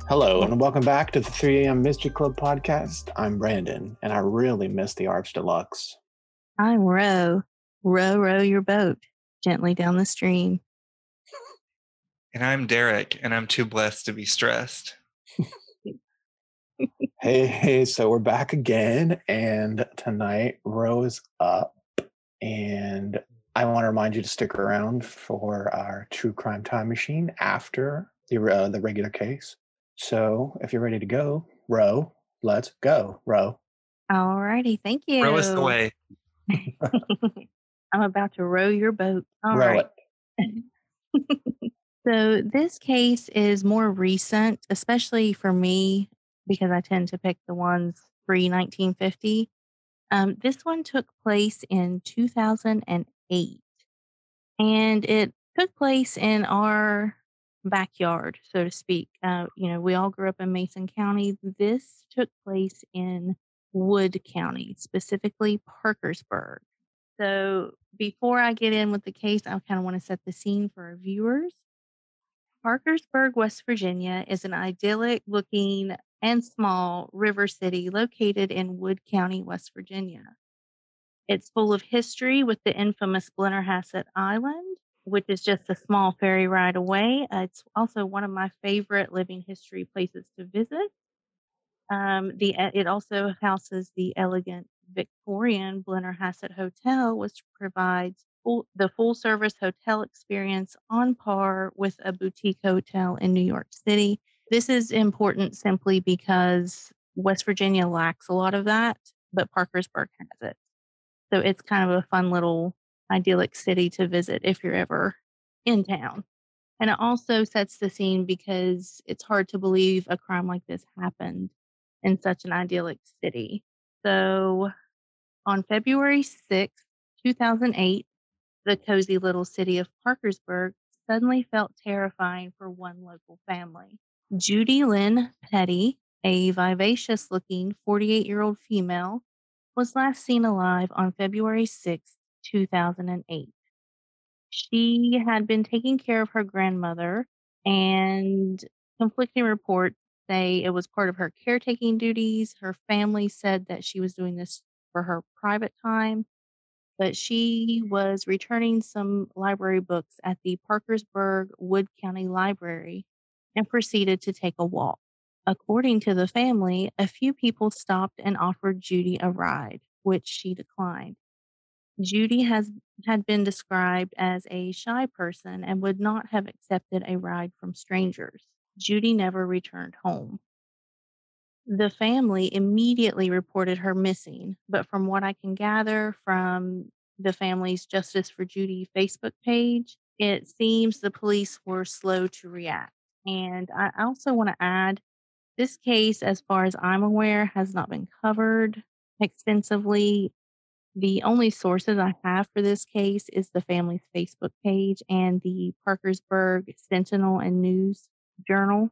Hello, and welcome back to the 3 a.m. Mystery Club podcast. I'm Brandon, and I really miss the Arch Deluxe. I'm Row. Row your boat gently down the stream. And I'm Derek, and I'm too blessed to be stressed. Hey, so we're back again, and tonight Rose up, and I want to remind you to stick around for our True Crime Time Machine after the regular case. So if you're ready to go, Row, let's go, Row. Alrighty, thank you. Row us away. I'm about to row your boat. All Row right. it. So this case is more recent, especially for me, because I tend to pick the ones pre 1950. This one took place in 2008, and it took place in our backyard, so to speak. We all grew up in Mason County. This took place in Wood County, specifically Parkersburg. So before I get in with the case, I kind of want to set the scene for our viewers. Parkersburg, West Virginia is an idyllic looking and small river city located in Wood County, West Virginia. It's full of history with the infamous Blennerhassett Island, which is just a small ferry ride away. It's also one of my favorite living history places to visit. It also houses the elegant Victorian Blennerhassett Hotel, which provides the full service hotel experience on par with a boutique hotel in New York City. This is important simply because West Virginia lacks a lot of that, but Parkersburg has it. So it's kind of a fun little idyllic city to visit if you're ever in town. And it also sets the scene because it's hard to believe a crime like this happened in such an idyllic city. So on February 6th, 2008, the cozy little city of Parkersburg suddenly felt terrifying for one local family. Judy Lynn Petty, a vivacious looking 48-year-old female, was last seen alive on February 6th, 2008. She had been taking care of her grandmother, and conflicting reports say it was part of her caretaking duties. Her family said that she was doing this for her private time, but she was returning some library books at the Parkersburg Wood County Library and proceeded to take a walk. According to the family, a few people stopped and offered Judy a ride, which she declined. Judy had been described as a shy person and would not have accepted a ride from strangers. Judy never returned home. The family immediately reported her missing, but from what I can gather from the family's Justice for Judy Facebook page, it seems the police were slow to react. And I also want to add this case, as far as I'm aware, has not been covered extensively. The only sources I have for this case is the family's Facebook page and the Parkersburg Sentinel and News Journal.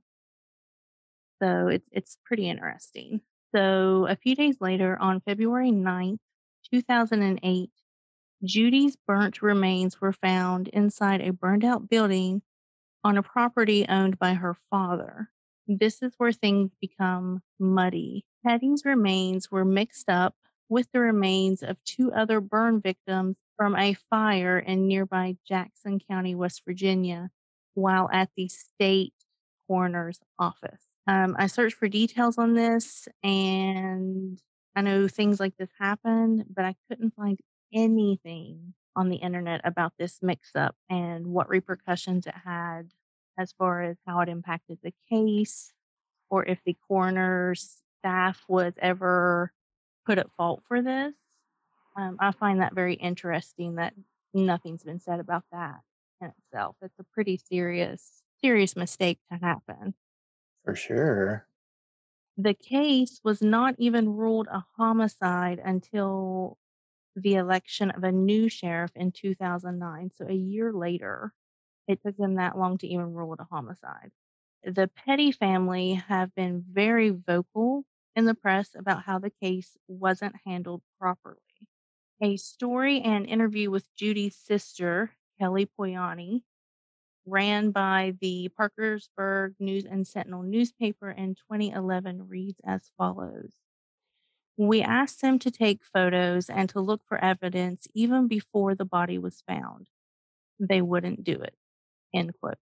So it's pretty interesting. So a few days later, on February 9th, 2008, Judy's burnt remains were found inside a burned out building on a property owned by her father. This is where things become muddy. Petty's remains were mixed up with the remains of two other burn victims from a fire in nearby Jackson County, West Virginia, while at the state coroner's office. I searched for details on this, and I know things like this happen, but I couldn't find anything on the internet about this mix up and what repercussions it had as far as how it impacted the case or if the coroner's staff was ever put at fault for this. I find that very interesting that nothing's been said about that in itself. It's a pretty serious mistake to happen. For sure. The case was not even ruled a homicide until the election of a new sheriff in 2009. So a year later, it took them that long to even rule it a homicide. The Petty family have been very vocal in the press about how the case wasn't handled properly. A story and interview with Judy's sister, Kelly Poyani, ran by the Parkersburg News and Sentinel newspaper in 2011 reads as follows. We asked them to take photos and to look for evidence even before the body was found. They wouldn't do it. End quote.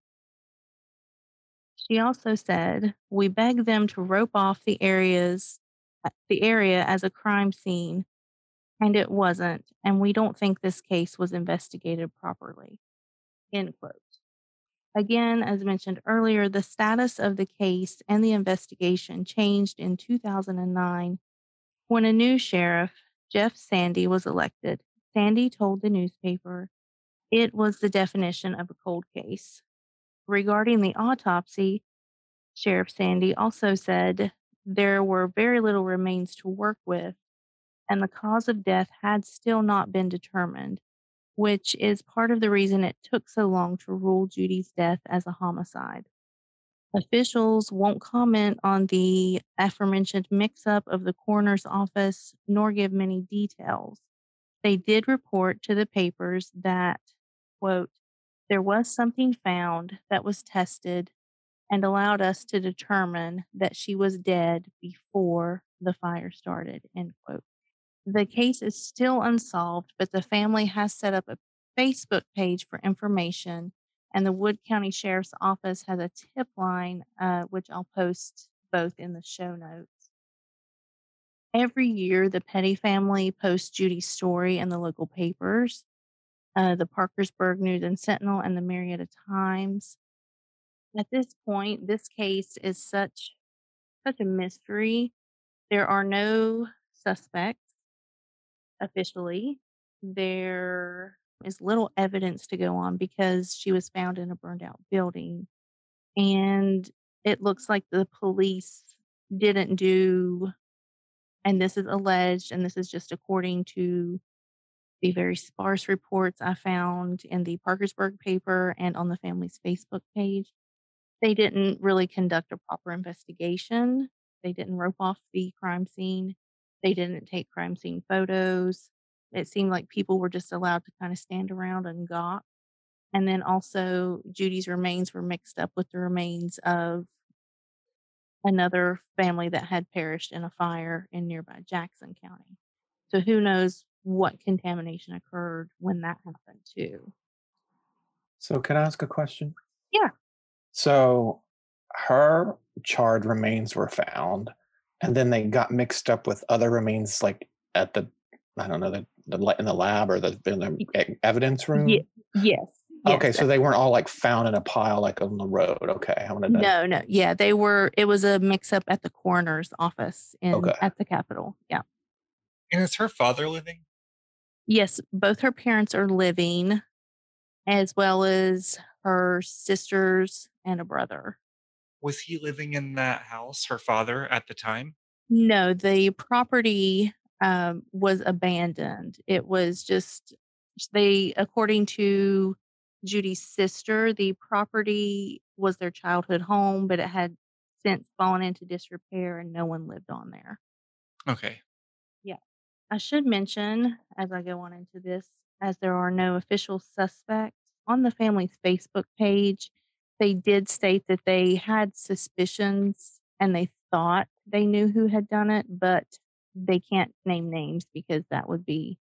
She also said, we begged them to rope off the area as a crime scene, and it wasn't, and we don't think this case was investigated properly. End quote. Again, as mentioned earlier, the status of the case and the investigation changed in 2009 when a new sheriff, Jeff Sandy, was elected. Sandy told the newspaper it was the definition of a cold case. Regarding the autopsy, Sheriff Sandy also said there were very little remains to work with, and the cause of death had still not been determined, which is part of the reason it took so long to rule Judy's death as a homicide. Officials won't comment on the aforementioned mix up of the coroner's office nor give many details. They did report to the papers that, quote, there was something found that was tested and allowed us to determine that she was dead before the fire started, end quote. The case is still unsolved, but the family has set up a Facebook page for information, and the Wood County Sheriff's Office has a tip line, which I'll post both in the show notes. Every year, the Petty family posts Judy's story in the local papers, the Parkersburg News and Sentinel, and the Marietta Times. At this point, this case is such a mystery. There are no suspects officially. There is little evidence to go on because she was found in a burned out building. And it looks like the police didn't do, and this is alleged, and this is just according to the very sparse reports I found in the Parkersburg paper and on the family's Facebook page. They didn't really conduct a proper investigation. They didn't rope off the crime scene. They didn't take crime scene photos. It seemed like people were just allowed to kind of stand around and gawk. And then also, Judy's remains were mixed up with the remains of another family that had perished in a fire in nearby Jackson County. So who knows what contamination occurred when that happened too. So, can I ask a question? Yeah. So, her charred remains were found, and then they got mixed up with other remains, like at the, I don't know, in the lab or in the evidence room. Yes. Okay, so they weren't all like found in a pile like on the road. Okay, I wanted to. No. Yeah, they were. It was a mix-up at the coroner's office at the Capitol. Yeah. And is her father living? Yes, both her parents are living, as well as her sisters and a brother. Was he living in that house, her father, at the time? No, the property was abandoned. It was just according to Judy's sister, the property was their childhood home, but it had since fallen into disrepair and no one lived on there. Okay. Yeah. I should mention as I go on into this, as there are no official suspects, on the family's Facebook page, they did state that they had suspicions and they thought they knew who had done it, but they can't name names because that would be,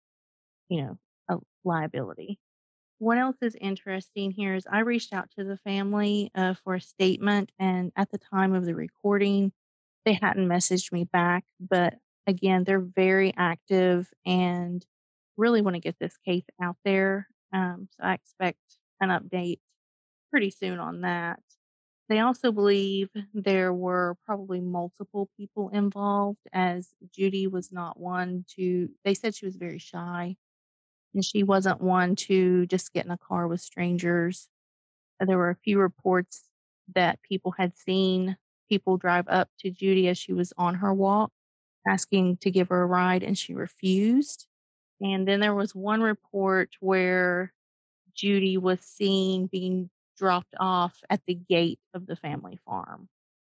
a liability. What else is interesting here is I reached out to the family for a statement, and at the time of the recording, they hadn't messaged me back. But again, they're very active and really want to get this case out there. So I expect an update pretty soon on that. They also believe there were probably multiple people involved, as Judy was not one to, they said she was very shy and she wasn't one to just get in a car with strangers. There were a few reports that people had seen people drive up to Judy as she was on her walk, asking to give her a ride, and she refused. And then there was one report where Judy was seen being dropped off at the gate of the family farm.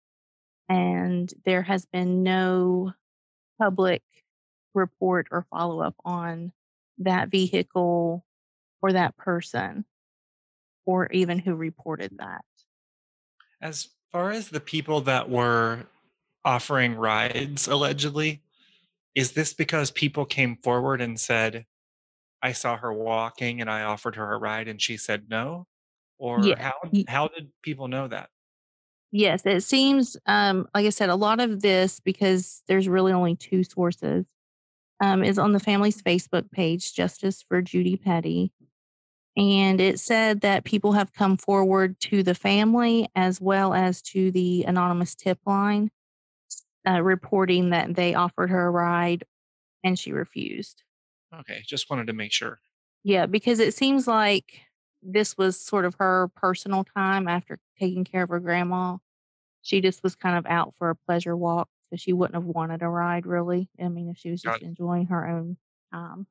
And there has been no public report or follow up on that vehicle or that person. or even who reported that. As far as the people that were offering rides, allegedly, is this because people came forward and said, I saw her walking and I offered her a ride and she said no? Or Yeah. how did people know that? Yes, it seems, like I said, a lot of this, because there's really only two sources, is on the family's Facebook page, Justice for Judy Petty. And it said that people have come forward to the family as well as to the anonymous tip line, reporting that they offered her a ride and she refused. Okay, just wanted to make sure. Yeah, because it seems like this was sort of her personal time after taking care of her grandma. She just was kind of out for a pleasure walk, so she wouldn't have wanted a ride really. I mean, if she was Got just enjoying her own time.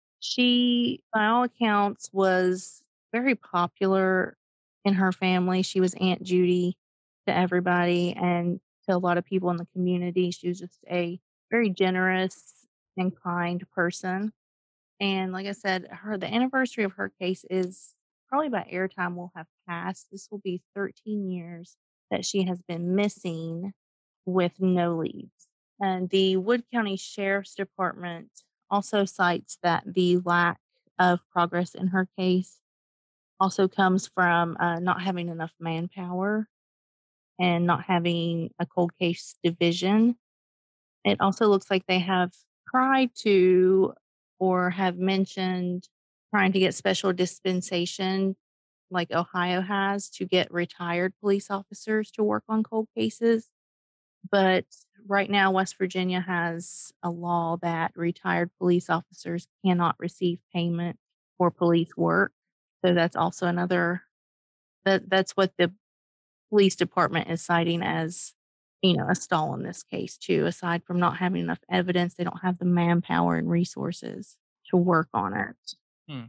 She, by all accounts, was very popular in her family. She was Aunt Judy to everybody and to a lot of people in the community. She was just a very generous and kind person. And like I said, the anniversary of her case is probably by airtime will have passed. This will be 13 years that she has been missing with no leads. And the Wood County Sheriff's Department also cites that the lack of progress in her case also comes from not having enough manpower and not having a cold case division. It also looks like they have tried to or have mentioned trying to get special dispensation like Ohio has to get retired police officers to work on cold cases. But right now, West Virginia has a law that retired police officers cannot receive payment for police work. So that's also another that's what the police department is citing as, a stall in this case too. Aside from not having enough evidence, they don't have the manpower and resources to work on it. Hmm.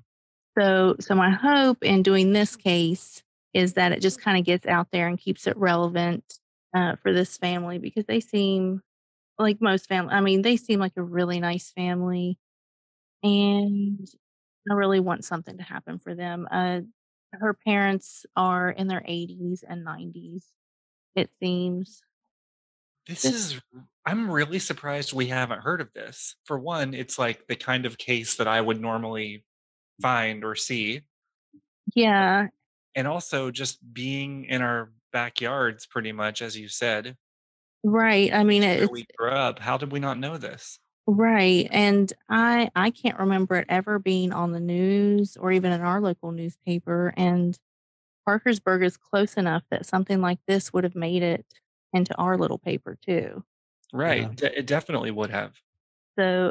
So my hope in doing this case is that it just kind of gets out there and keeps it relevant for this family, because they seem like most family. I mean, they seem like a really nice family, and I really want something to happen for them. Her parents are in their 80s and 90s, it seems. This Just is I'm really surprised we haven't heard of this. For one, it's like the kind of case that I would normally find or see. yeah, And also just being in our backyards pretty much, as you said, right. I mean, where it's we grew up. How did we not know this? right. And I can't remember it ever being on the news or even in our local newspaper. And Parkersburg is close enough that something like this would have made it into our little paper too. Yeah. Right. It definitely would have. So,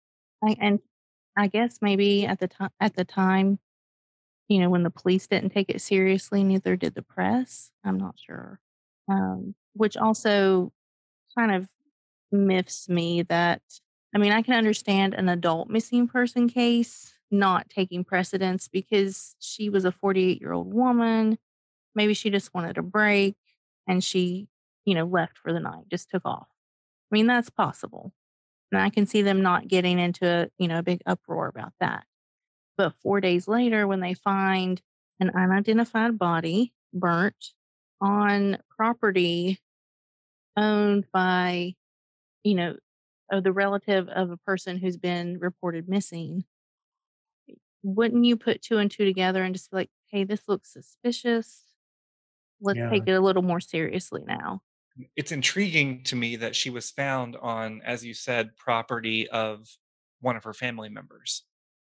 and I guess maybe at the time, when the police didn't take it seriously, neither did the press. I'm not sure. Which also kind of miffs me that, I mean, I can understand an adult missing person case not taking precedence because she was a 48-year-old woman. Maybe she just wanted a break and she, left for the night, just took off. I mean, that's possible. And I can see them not getting into a big uproar about that. But 4 days later, when they find an unidentified body burnt on property owned by, you know, the relative of a person who's been reported missing, wouldn't you put two and two together and just be like, hey, this looks suspicious. Let's Yeah. take it a little more seriously now. It's intriguing to me that she was found on, as you said, property of one of her family members.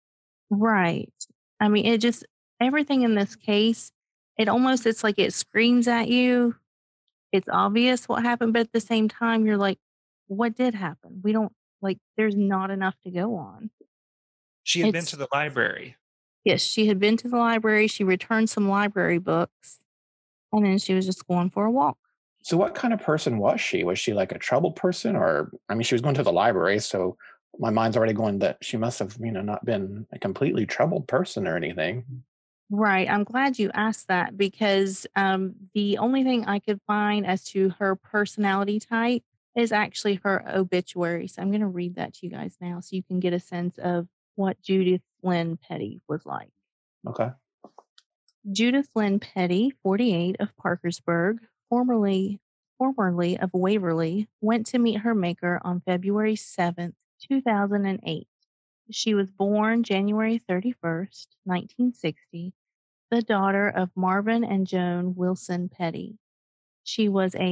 Right. I mean, everything in this case, it's like it screams at you. It's obvious what happened, but at the same time, you're like, what did happen? We don't, like, there's not enough to go on. She had been to It's, the library. yes, she had been to the library. She returned some library books and then she was just going for a walk. So what kind of person was she? Was she like a troubled person, or I mean, she was going to the library, so my mind's already going that she must have, not been a completely troubled person or anything. Right. I'm glad you asked that because the only thing I could find as to her personality type is actually her obituary. So I'm going to read that to you guys now so you can get a sense of what Judith Lynn Petty was like. Okay. Judith Lynn Petty, 48, of Parkersburg, formerly of Waverly, went to meet her maker on February 7th, 2008. She was born January 31st, 1960, the daughter of Marvin and Joan Wilson Petty. She was a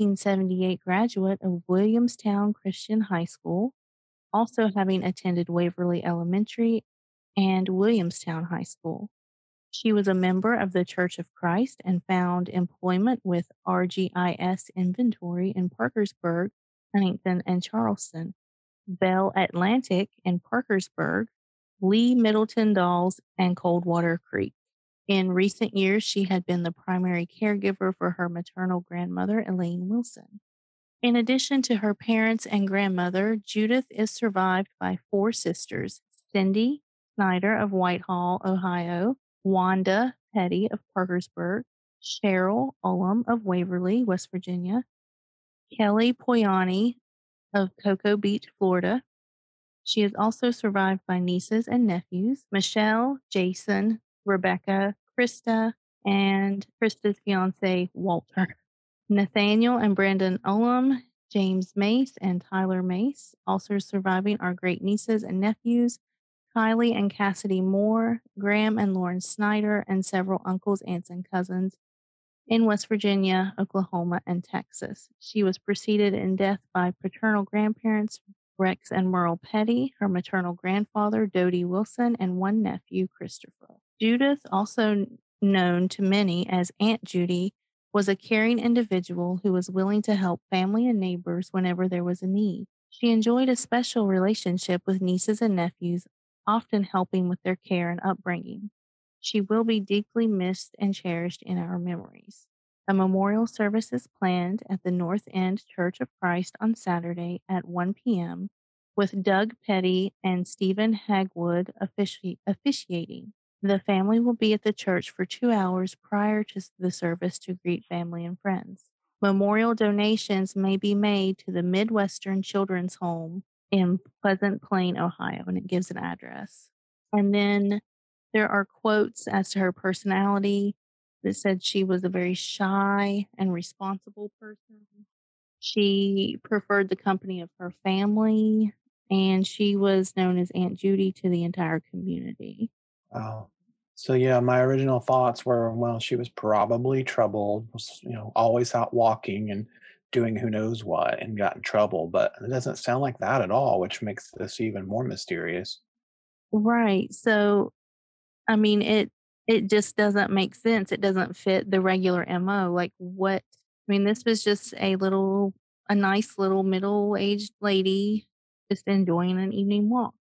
1978 graduate of Williamstown Christian High School, also having attended Waverly Elementary and Williamstown High School. She was a member of the Church of Christ and found employment with RGIS Inventory in Parkersburg, Huntington, and Charleston, Bell Atlantic in Parkersburg, Lee Middleton Dolls, and Coldwater Creek. In recent years, she had been the primary caregiver for her maternal grandmother, Elaine Wilson. In addition to her parents and grandmother, Judith is survived by 4 sisters: Cindy Snyder of Whitehall, Ohio, Wanda Petty of Parkersburg, Cheryl Ullum of Waverly, West Virginia, Kelly Poyani of Cocoa Beach, Florida. She is also survived by nieces and nephews: Michelle, Jason, Rebecca, Krista, and Krista's fiance, Walter. Nathaniel and Brandon Ullum, James Mace, and Tyler Mace. Also surviving are great nieces and nephews, Kylie and Cassidy Moore, Graham and Lauren Snyder, and several uncles, aunts, and cousins in West Virginia, Oklahoma, and Texas. She was preceded in death by paternal grandparents, Rex and Merle Petty, her maternal grandfather, Dodie Wilson, and one nephew, Christopher. Judith, also known to many as Aunt Judy, was a caring individual who was willing to help family and neighbors whenever there was a need. She enjoyed a special relationship with nieces and nephews, often helping with their care and upbringing. She will be deeply missed and cherished in our memories. A memorial service is planned at the North End Church of Christ on Saturday at 1 p.m., with Doug Petty and Stephen Hagwood officiating. The family will be at the church for 2 hours prior to the service to greet family and friends. Memorial donations may be made to the Midwestern Children's Home in Pleasant Plain, Ohio, and it gives an address. And then there are quotes as to her personality that said she was a very shy and responsible person. She preferred the company of her family, and she was known as Aunt Judy to the entire community. Wow. So yeah, my original thoughts were, well, she was probably troubled, was, always out walking and doing who knows what and got in trouble, but it doesn't sound like that at all, which makes this even more mysterious. Right. So, I mean, it just doesn't make sense. It doesn't fit the regular MO. Like what? I mean, this was just a nice little middle-aged lady just enjoying an evening walk.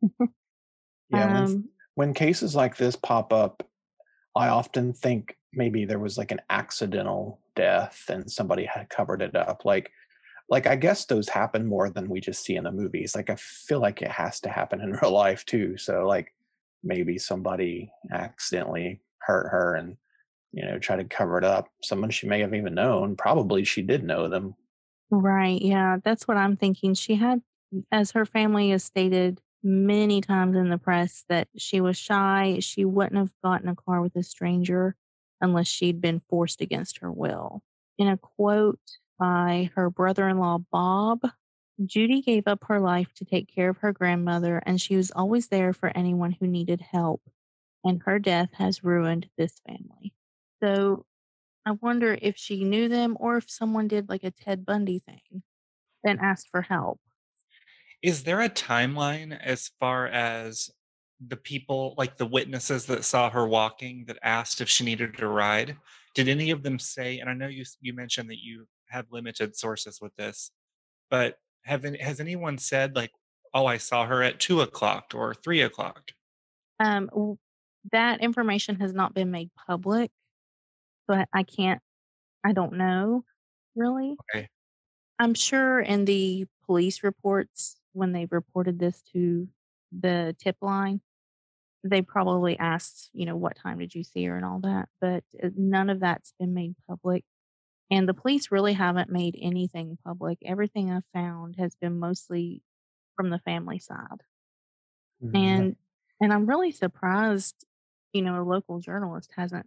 Yeah, Um, when cases like this pop up, I often think maybe there was like an accidental death and somebody had covered it up. Like I guess those happen more than we just see in the movies. Like I feel like it has to happen in real life too. So like maybe somebody accidentally hurt her and try to cover it up. Someone she may have even known. Probably she did know them. right. Yeah, that's what I'm thinking. She had, as her family has stated many times in the press, that she was shy. She wouldn't have gotten a car with a stranger unless she'd been forced against her will. In a quote by her brother in law, Bob, Judy gave up her life to take care of her grandmother, and she was always there for anyone who needed help. And her death has ruined this family. So I wonder if she knew them or if someone did like a Ted Bundy thing and asked for help. Is there a timeline as far as the people, like the witnesses that saw her walking, that asked if she needed a ride? Did any of them say? And I know you mentioned that you have limited sources with this, but has anyone said like, "Oh, I saw her at 2 o'clock or 3 o'clock"? W- that information has not been made public, but I don't know really. Okay, I'm sure in the police reports, when they reported this to the tip line, they probably asked, what time did you see her and all that, but none of that's been made public. And the police really haven't made anything public. Everything I've found has been mostly from the family side. Mhm. And I'm really surprised, a local journalist hasn't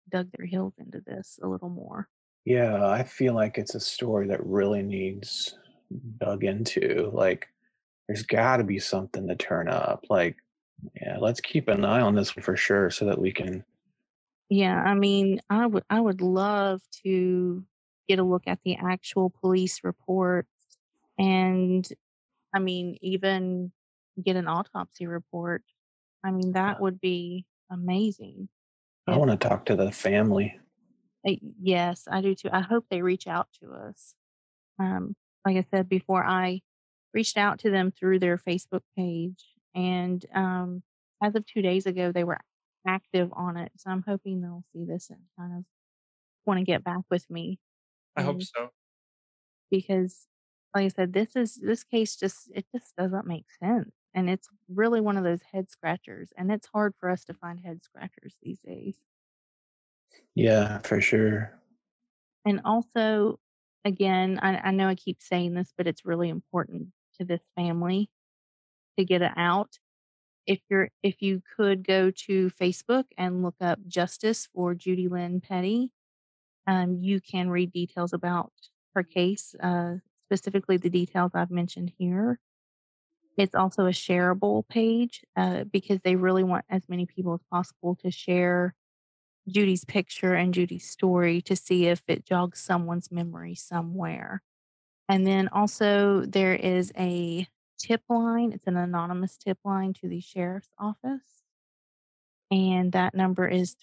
dug their heels into this a little more. Yeah, I feel like it's a story that really needs dug into. Like, there's got to be something to turn up. Like, yeah, let's keep an eye on this one for sure so that we can. Yeah, I mean, I would love to get a look at the actual police reports and I mean, even get an autopsy report. I mean, that would be amazing I if want to talk to the family. yes, I do too. I hope they reach out to us. Um, like I said before, I reached out to them through their Facebook page, and as of 2 days ago, they were active on it. So I'm hoping they'll see this and kind of want to get back with me. I hope And so. because, like I said, this case just doesn't make sense, and it's really one of those head scratchers, and it's hard for us to find head scratchers these days. Yeah, for sure. And also, again, I know I keep saying this, but it's really important to this family to get it out. If you could go to Facebook and look up Justice for Judy Lynn Petty, you can read details about her case, specifically the details I've mentioned here. It's also a shareable page because they really want as many people as possible to share Judy's picture and Judy's story to see if it jogs someone's memory somewhere. And then also there is a tip line. It's an anonymous tip line to the sheriff's office. And that number is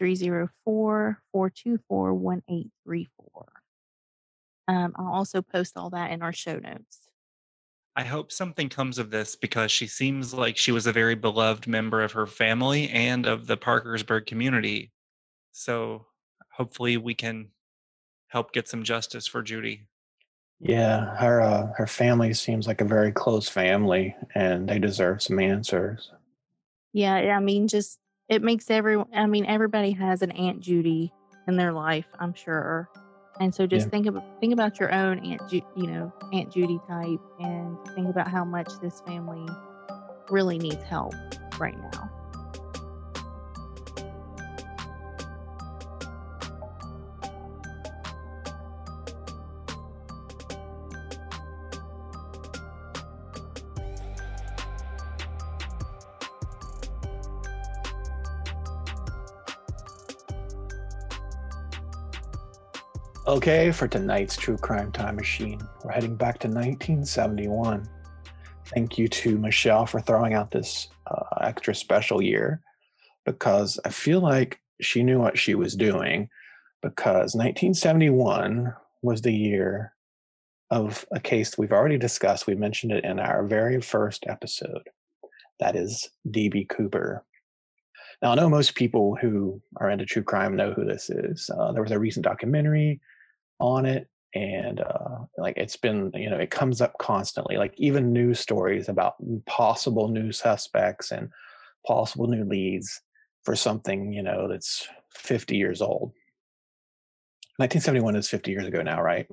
304-424-1834. I'll also post all that in our show notes. I hope something comes of this because she seems like she was a very beloved member of her family and of the Parkersburg community. So hopefully we can help get some justice for Judy. Yeah, her family seems like a very close family, and they deserve some answers. Yeah, I mean, just it makes I mean, everybody has an Aunt Judy in their life, I'm sure. And so just Yeah. think about your own Aunt Judy type and think about how much this family really needs help right now. Okay, for tonight's True Crime Time Machine, we're heading back to 1971. Thank you to Michelle for throwing out this extra special year because I feel like she knew what she was doing because 1971 was the year of a case we've already discussed. We mentioned it in our very first episode. That is D.B. Cooper. Now, I know most people who are into true crime know who this is. There was a recent documentary on it, and like it's been, it comes up constantly. Like even news stories about possible new suspects and possible new leads for something that's 50 years old. 1971 is 50 years ago now, right?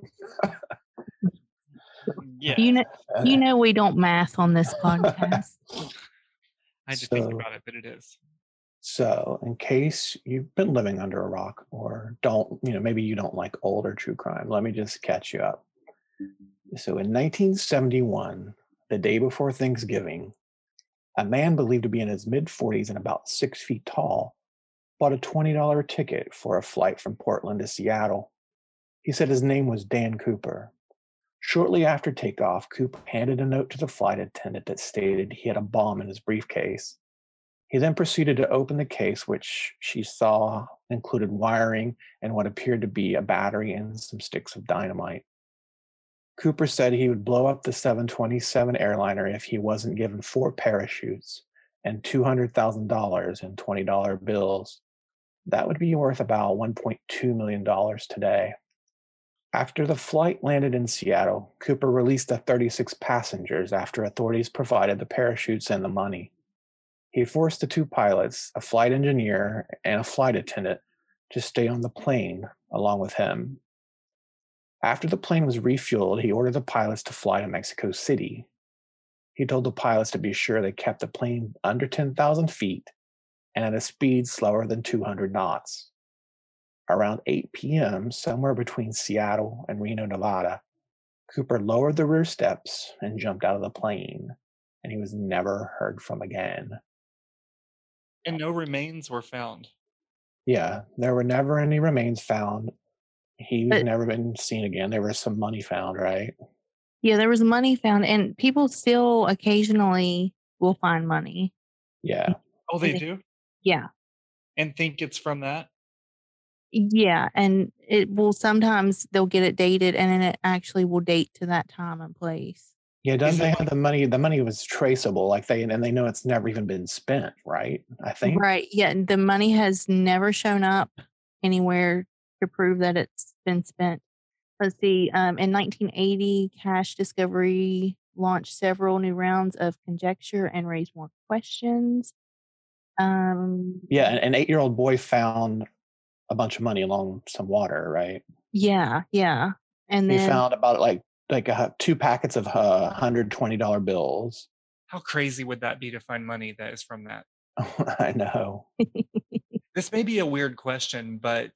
Yeah. You know we don't math on this podcast. I had to think about it, but it is. So, in case you've been living under a rock or don't, maybe you don't like older true crime, let me just catch you up. So, in 1971, the day before Thanksgiving, a man believed to be in his mid 40s and about 6 feet tall bought a $20 ticket for a flight from Portland to Seattle. He said his name was Dan Cooper. Shortly after takeoff, Cooper handed a note to the flight attendant that stated he had a bomb in his briefcase. He then proceeded to open the case, which she saw included wiring and what appeared to be a battery and some sticks of dynamite. Cooper said he would blow up the 727 airliner if he wasn't given 4 parachutes and $200,000 in $20 bills. That would be worth about $1.2 million today. After the flight landed in Seattle, Cooper released the 36 passengers after authorities provided the parachutes and the money. He forced the 2 pilots, a flight engineer and a flight attendant, to stay on the plane along with him. After the plane was refueled, he ordered the pilots to fly to Mexico City. He told the pilots to be sure they kept the plane under 10,000 feet and at a speed slower than 200 knots. around 8 p.m., somewhere between Seattle and Reno, Nevada, Cooper lowered the rear steps and jumped out of the plane, and he was never heard from again. And no remains were found. Yeah, there were never any remains found. He's But never been seen again. There was some money found, right? yeah, there was money found, and people still occasionally will find money. Yeah. Oh, they do? Yeah. And think it's from that? Yeah, and it will sometimes they'll get it dated, and then it actually will date to that time and place. Yeah, doesn't Is they it have the money? The money was traceable, like they know it's never even been spent, right? I think. Right. Yeah, and the money has never shown up anywhere to prove that it's been spent. Let's see. In 1980, Cash Discovery launched several new rounds of conjecture and raised more questions. Yeah, an 8-year-old boy found a bunch of money along some water, right? Yeah, yeah. And He then found about like 2 packets of $120 bills. How crazy would that be to find money that is from that? I know. This may be a weird question, but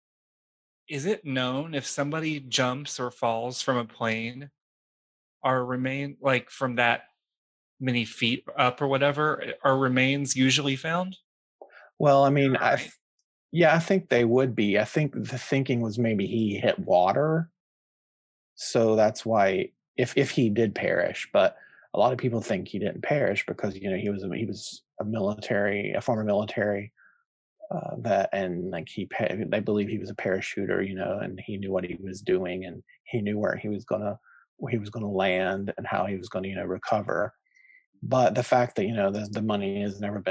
is it known if somebody jumps or falls from a plane or remain like from that many feet up or whatever, are remains usually found? Well, I mean, Right. I think they would be. I think the thinking was maybe he hit water, so that's why if he did perish. But a lot of people think he didn't perish because he was a former military vet, and like they believe he was a parachuter, and he knew what he was doing, and he knew where he was gonna land and how he was going to recover. But the fact that the money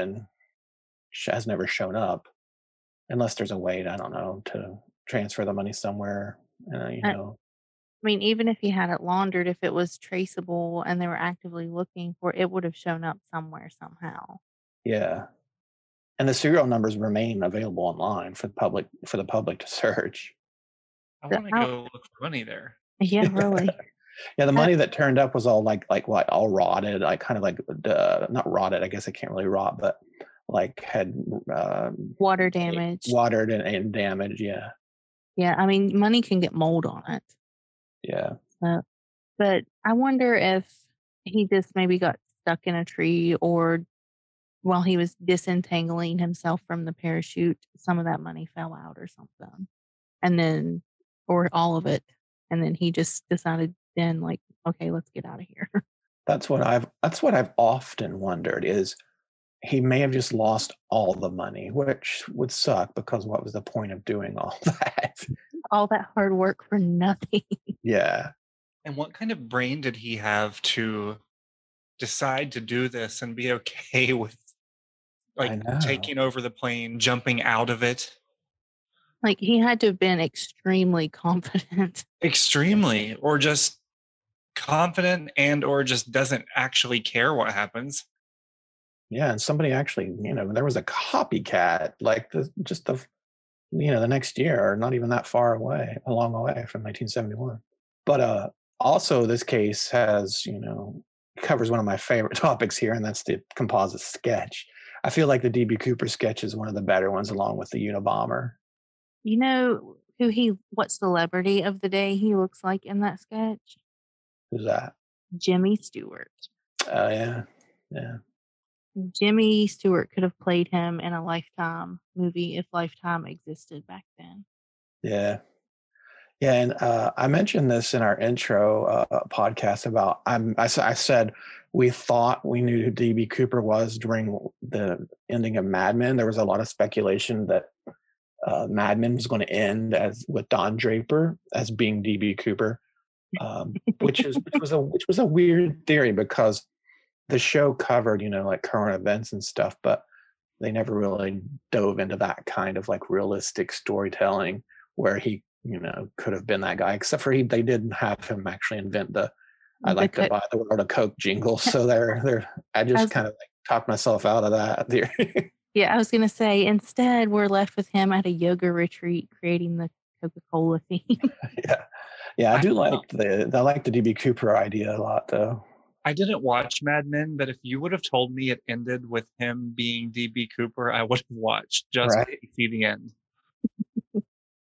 has never shown up, unless there's a way to, I don't know, to transfer the money somewhere. I mean, even if he had it laundered, if it was traceable and they were actively looking for it, it would have shown up somewhere somehow. Yeah, and the serial numbers remain available online for the public to search. I So want to I go look for money there. Yeah, really. Yeah, the Uh, money that turned up was all like what, all rotted, like kind of like not rotted. I guess it can't really rot, but like had Water damage. watered and damaged. Yeah, Yeah, I mean, money can get mold on it. yeah. But I wonder if he just maybe got stuck in a tree, or while he was disentangling himself from the parachute, some of that money fell out or something. And then, or all of it. And then he just decided then, like, okay, let's get out of here. That's what I've often wondered, is he may have just lost all the money, which would suck because what was the point of doing all that? All that hard work for nothing. Yeah. And what kind of brain did he have to decide to do this and be okay with I like know. taking over the plane, jumping out of it? Like, he had to have been extremely confident. Extremely, or just confident and or just doesn't actually care what happens. Yeah, and somebody actually, there was a copycat like the next year, or not even that far away, a long way from 1971. But also this case covers one of my favorite topics here, and that's the composite sketch. I feel like the DB Cooper sketch is one of the better ones, along with the Unabomber. You know what celebrity of the day he looks like in that sketch? Who's that? Jimmy Stewart. Oh yeah, yeah. Jimmy Stewart could have played him in a Lifetime movie if Lifetime existed back then. Yeah. Yeah, and I mentioned this in our intro podcast about I said we thought we knew who DB Cooper was during the ending of Mad Men. There was a lot of speculation that Mad Men was going to end as with Don Draper as being DB Cooper, which was a weird theory because the show covered like current events and stuff, but they never really dove into that kind of like realistic storytelling where he could have been that guy, except for they didn't have him actually invent the I like to buy the world of Coke jingle. So I just kind of like talked myself out of that theory. Yeah, I was gonna say, instead we're left with him at a yoga retreat creating the Coca-Cola theme. Yeah. I do like I like the DB Cooper idea a lot though. I didn't watch Mad Men, but if you would have told me it ended with him being DB Cooper, I would have watched just Right. to see the end.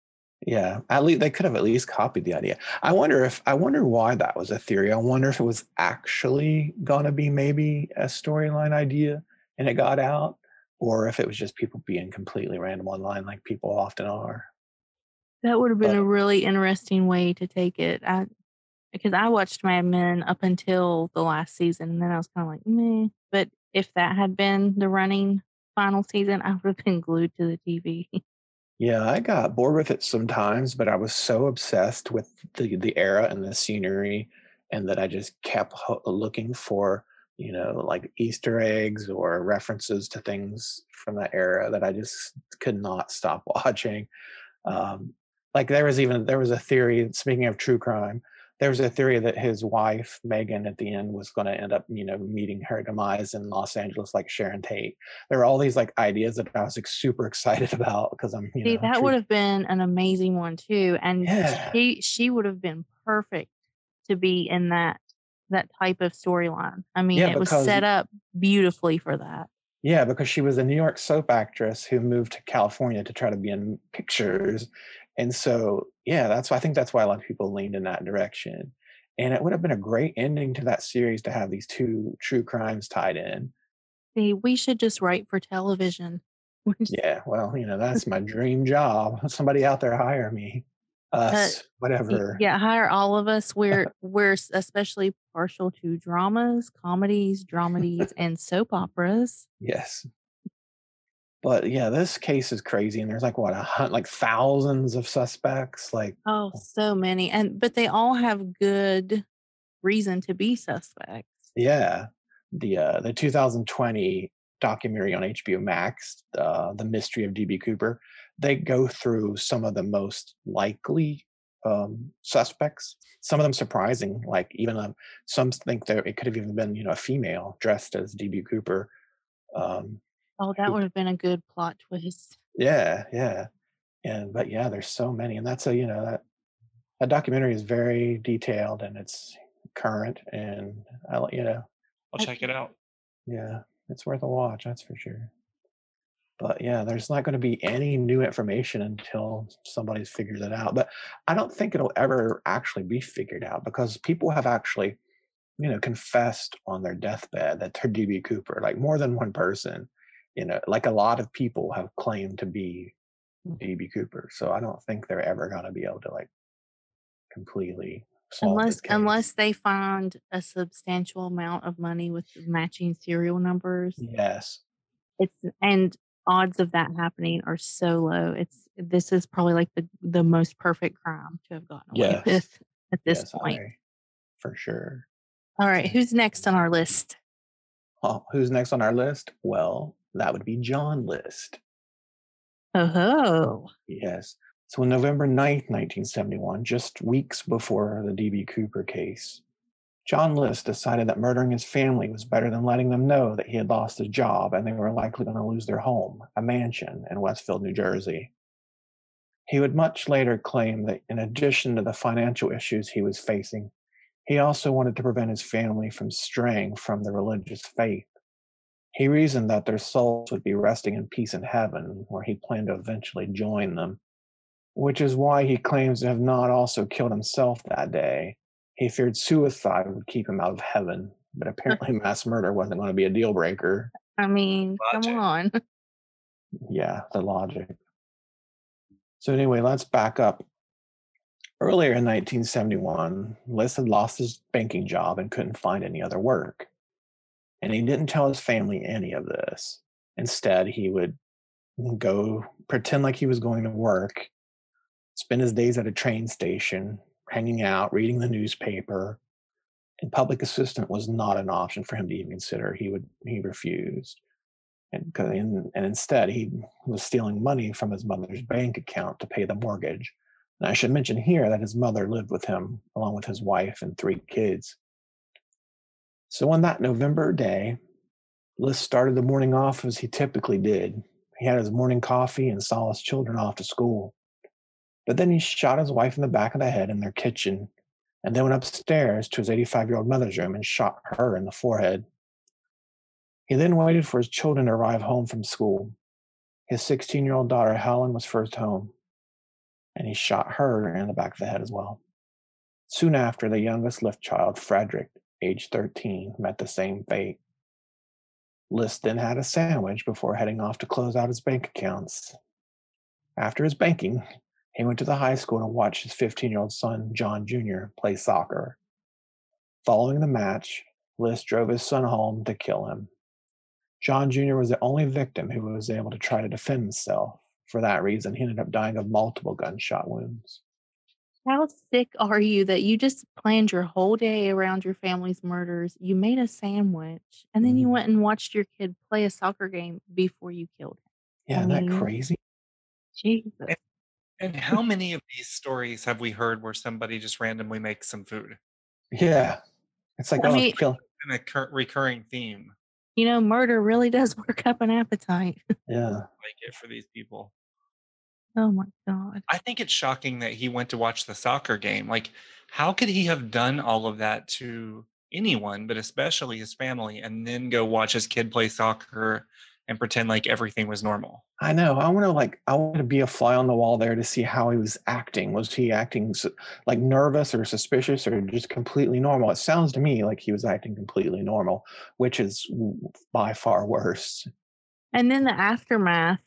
Yeah, at least they could have at least copied the idea. I wonder why that was a theory. I wonder if it was actually gonna be maybe a storyline idea and it got out, or if it was just people being completely random online like people often are. That would have been But a really interesting way to take it. Because I watched Mad Men up until the last season, and then I was kinda like, "Meh," but if that had been the running final season, I would have been glued to the TV. yeah, I got bored with it sometimes, but I was so obsessed with the era and the scenery, and that I just kept looking for, like Easter eggs or references to things from that era that I just could not stop watching. Um, like there was a theory. Speaking of true crime, there was a theory that his wife Megan at the end was going to end up, meeting her demise in Los Angeles, like Sharon Tate. There were all these like ideas that I was like super excited about because I'm, See, that true. would have been an amazing one too, and Yeah, she would have been perfect to be in that type of storyline. I mean, yeah, it was because set up beautifully for that. yeah, because she was a New York soap actress who moved to California to try to be in pictures, and so yeah, I think that's why a lot of people leaned in that direction. And it would have been a great ending to that series to have these two true crimes tied in. See, we should just write for television. We just Yeah, well, that's my dream job. Somebody out there hire me. uh, Us, whatever. yeah, hire all of us. We're especially partial to dramas, comedies, dramedies, and soap operas. Yes. But yeah, this case is crazy. And there's like what like thousands of suspects. Like, Oh, so many, but they all have good reason to be suspects. yeah. The 2020 documentary on HBO Max, The Mystery of DB Cooper, they go through some of the most likely suspects. Some of them surprising, like even some think that it could have even been, a female dressed as DB Cooper. Um, Oh, that who, would have been a good plot twist. yeah, yeah, and but yeah, there's so many, and that's that documentary is very detailed and it's current, and I'll I check it out. yeah, it's worth a watch, that's for sure. But yeah, there's not going to be any new information until somebody figures it out. But I don't think it'll ever actually be figured out because people have actually, confessed on their deathbed that they're DB Cooper, like more than one person, like a lot of people have claimed to be DB Cooper. So I don't think they're ever going to be able to like completely solve this case. unless they find a substantial amount of money with the matching serial numbers. Yes. It's and odds of that happening are so low. This is probably like the most perfect crime to have gotten away Yes. with at this Yes. point. For sure. All right, who's next on our list? Well, who's next on our list? Well, that would be John List. Oh ho. Yes. So on November 9th, 1971, just weeks before the D.B. Cooper case, John List decided that murdering his family was better than letting them know that he had lost his job and they were likely going to lose their home, a mansion in Westfield, New Jersey. He would much later claim that in addition to the financial issues he was facing, he also wanted to prevent his family from straying from the religious faith. He reasoned that their souls would be resting in peace in heaven, where he planned to eventually join them, which is why he claims to have not also killed himself that day. He feared suicide would keep him out of heaven, but apparently mass murder wasn't going to be a deal breaker. I mean, come Logic. on. Yeah, the logic. So, anyway, let's back up. Earlier in 1971, List had lost his banking job and couldn't find any other work. And he didn't tell his family any of this. Instead, he would go pretend like he was going to work, spend his days at a train station, hanging out, reading the newspaper, and public assistant was not an option for him to even consider. He refused, and instead he was stealing money from his mother's bank account to pay the mortgage. And I should mention here that his mother lived with him along with his wife and 3 kids. So on that November day, List started the morning off as he typically did. He had his morning coffee and saw his children off to school. But then he shot his wife in the back of the head in their kitchen and then went upstairs to his 85-year-old mother's room and shot her in the forehead. He then waited for his children to arrive home from school. His 16-year-old daughter, Helen, was first home. and he shot her in the back of the head as well. Soon after, the youngest List child, Frederick, age 13, met the same fate. List then had a sandwich before heading off to close out his bank accounts. After his banking, he went to the high school to watch his 15-year-old son, John Jr., play soccer. Following the match, List drove his son home to kill him. John Jr. was the only victim who was able to try to defend himself. For that reason, he ended up dying of multiple gunshot wounds. How sick are you that you just planned your whole day around your family's murders? You made a sandwich and then you went and watched your kid play a soccer game before you killed him. Yeah, isn't that crazy? Jesus. And how many of these stories have we heard where somebody just randomly makes some food? Yeah. It's like, I mean, kill. And a recurring theme. Murder really does work up an appetite. Yeah. Like it for these people. Oh my God. I think it's shocking that he went to watch the soccer game. Like, how could he have done all of that to anyone, but especially his family, and then go watch his kid play soccer and pretend like everything was normal? I know. I want to be a fly on the wall there to see how he was acting. Was he acting like nervous or suspicious or just completely normal? It sounds to me like he was acting completely normal, which is by far worse. And then the aftermath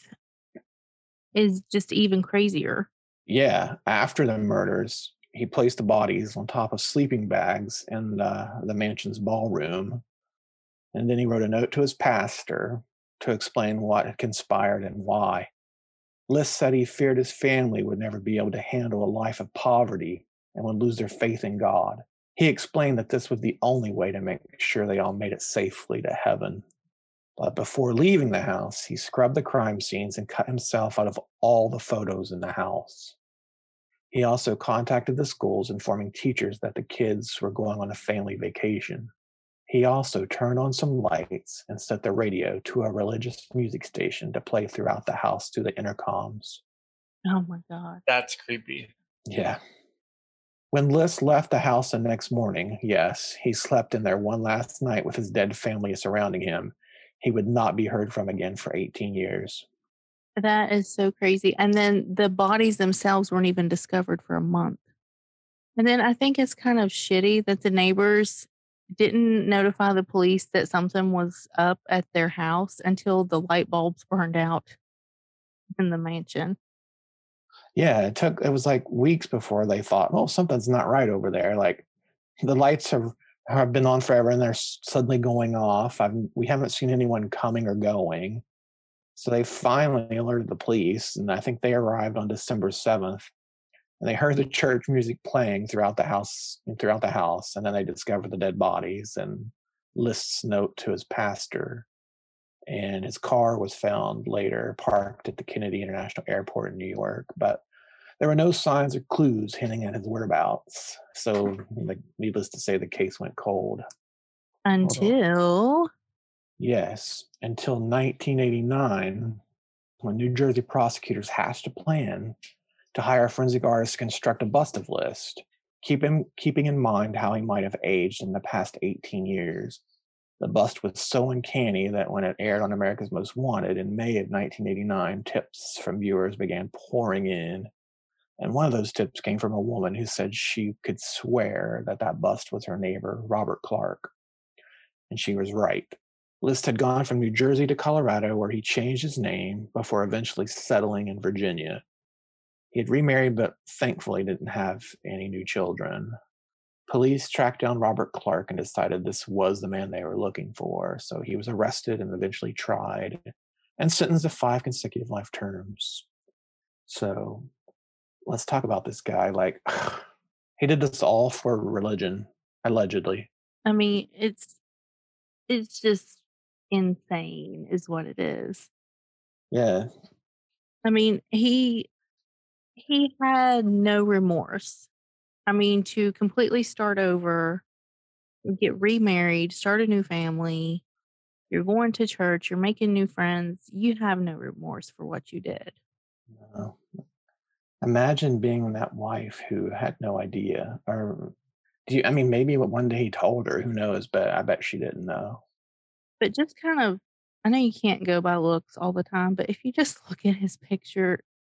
is just even crazier. Yeah. After the murders, he placed the bodies on top of sleeping bags in the mansion's ballroom. And then he wrote a note to his pastor to explain what had conspired and why. List said he feared his family would never be able to handle a life of poverty and would lose their faith in God. He explained that this was the only way to make sure they all made it safely to heaven. But before leaving the house, he scrubbed the crime scenes and cut himself out of all the photos in the house. He also contacted the schools, informing teachers that the kids were going on a family vacation. He also turned on some lights and set the radio to a religious music station to play throughout the house through the intercoms. Oh my God. That's creepy. Yeah. When List left the house the next morning, yes, he slept in there one last night with his dead family surrounding him. He would not be heard from again for 18 years. That is so crazy. And then the bodies themselves weren't even discovered for a month. And then I think it's kind of shitty that the neighbors didn't notify the police that something was up at their house until the light bulbs burned out in the mansion. Yeah, it was like weeks before they thought, well, something's not right over there. Like the lights have been on forever and they're suddenly going off. We haven't seen anyone coming or going. So they finally alerted the police, and I think they arrived on December 7th. And they heard the church music playing throughout the house, and then they discovered the dead bodies and List's note to his pastor. And his car was found later parked at the Kennedy International Airport in New York, but there were no signs or clues hinting at his whereabouts. So, needless to say, the case went cold. Until 1989, when New Jersey prosecutors hatched a plan to hire a forensic artist to construct a bust of List, keeping in mind how he might have aged in the past 18 years. The bust was so uncanny that when it aired on America's Most Wanted in May of 1989, tips from viewers began pouring in. And one of those tips came from a woman who said she could swear that bust was her neighbor, Robert Clark. And she was right. List had gone from New Jersey to Colorado, where he changed his name before eventually settling in Virginia. He had remarried, but thankfully didn't have any new children. Police tracked down Robert Clark and decided this was the man they were looking for. So he was arrested and eventually tried and sentenced to 5 consecutive life terms. So let's talk about this guy. Like, he did this all for religion, allegedly. I mean, it's just insane is what it is. Yeah. I mean, he had no remorse. I mean, to completely start over, get remarried, start a new family, you're going to church, you're making new friends, you have no remorse for what you did. No. Imagine being that wife who had no idea. Or maybe one day he told her, who knows, but I bet she didn't know. But just kind of, I know you can't go by looks all the time, but if you just look at his picture,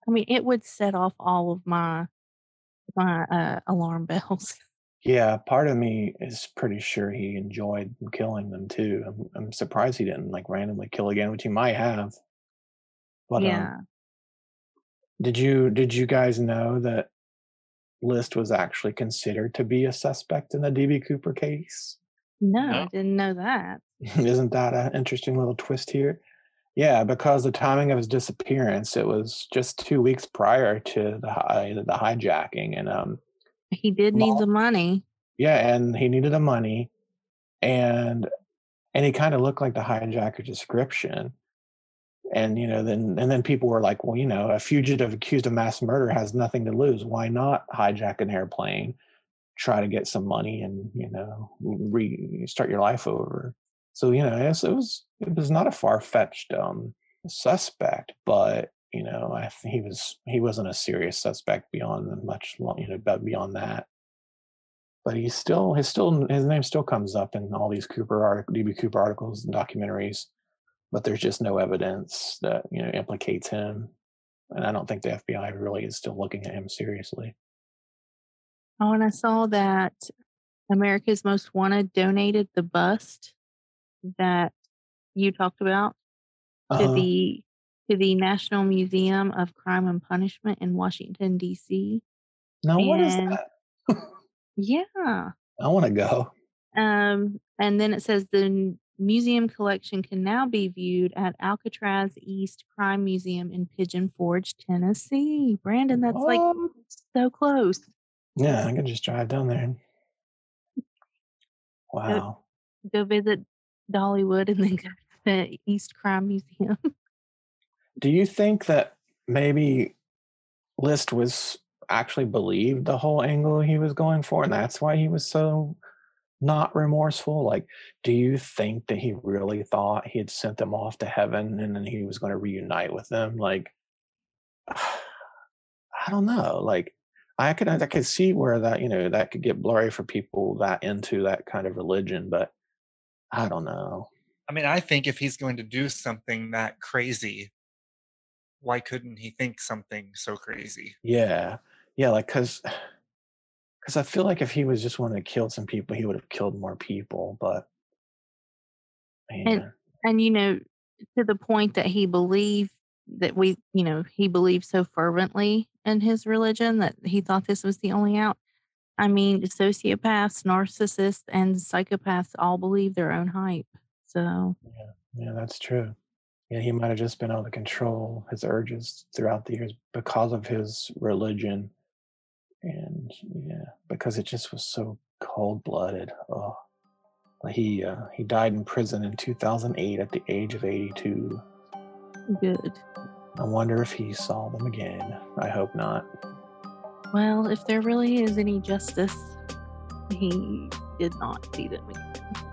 I mean, it would set off all of my alarm bells. Yeah, part of me is pretty sure he enjoyed killing them too. I'm surprised he didn't like randomly kill again, which he might have. But Yeah. did you guys know that List was actually considered to be a suspect in the DB Cooper case? No, No. I didn't know that. Isn't that an interesting little twist here? Yeah, because the timing of his disappearance, it was just 2 weeks prior to the hijacking, and He did need the money. yeah, and he needed the money, and he kind of looked like the hijacker description. And then people were like, well, a fugitive accused of mass murder has nothing to lose. Why not hijack an airplane, try to get some money, and restart your life over? So it was not a far-fetched suspect, but I think he wasn't a serious suspect beyond beyond that. But his name still comes up in all these DB Cooper articles and documentaries, but there's just no evidence that implicates him, and I don't think the FBI really is still looking at him seriously. Oh, and I saw that America's Most Wanted donated the bust that you talked about to Uh-huh. the National Museum of Crime and Punishment in Washington, D.C. Now what is And that? yeah. I want to go. And then it says the museum collection can now be viewed at Alcatraz East Crime Museum in Pigeon Forge, Tennessee. Brandon, that's like What? so close. Yeah, I can just drive down there. Go, Wow. go visit Dollywood and then go to the East Crime Museum. Do you think that maybe List was actually believed the whole angle he was going for, and that's why he was so not remorseful? Like, do you think that he really thought he had sent them off to heaven and then he was going to reunite with them? Like, I don't know. Like, I could see where that could get blurry for people that into that kind of religion, but I don't know. I mean, I think if he's going to do something that crazy, why couldn't he think something so crazy? Yeah, yeah, like because I feel like if he was just wanting to kill some people, he would have killed more people. But and man, and to the point that he believed that he believed so fervently in his religion that he thought this was the only out. I mean, sociopaths, narcissists, and psychopaths all believe their own hype. So, yeah, that's true. Yeah, he might have just been able to control his urges throughout the years because of his religion, and yeah, because it just was so cold blooded. Oh, he died in prison in 2008 at the age of 82. good. I wonder if he saw them again. I hope not. Well, if there really is any justice, he did not see them again.